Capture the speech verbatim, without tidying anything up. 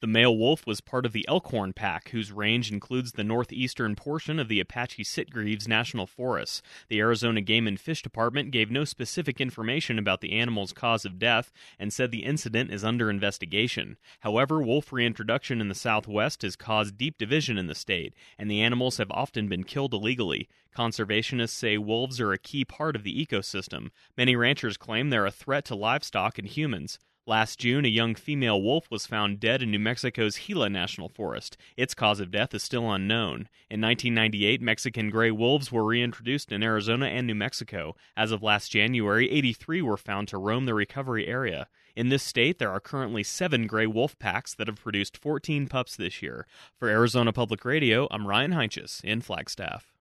male wolf was part of the Elkhorn pack, whose range includes the northeastern portion of the Apache Sitgreaves National Forest. The Arizona Game and Fish Department gave no specific information about the animal's cause of death and said the incident is under investigation. However, wolf reintroduction in the Southwest has caused deep division in the state, and the animals have often been killed illegally. Conservationists say wolves are a key part of the ecosystem. Many ranchers claim they're a threat to livestock and humans. Last June, a young female wolf was found dead in New Mexico's Gila National Forest. Its cause of death is still unknown. In nineteen ninety-eight, Mexican gray wolves were reintroduced in Arizona and New Mexico. As of last January, eighty-three were found to roam the recovery area. In this state, there are currently seven gray wolf packs that have produced fourteen pups this year. For Arizona Public Radio, I'm Ryan Heinches in Flagstaff.